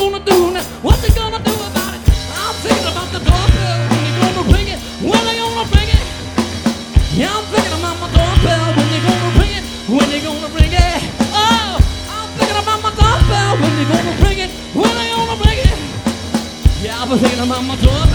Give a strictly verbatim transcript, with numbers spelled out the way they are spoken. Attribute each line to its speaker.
Speaker 1: gonna do now? What they gonna do about it? I'm thinking about the doorbell. When they gonna ring it? When they gonna ring it? Yeah, I'm thinking about my doorbell. When they gonna ring it? When they gonna ring it? Oh, I'm thinking about my doorbell. When they gonna ring it? When they gonna ring it? Yeah, I've been thinking about my doorbell.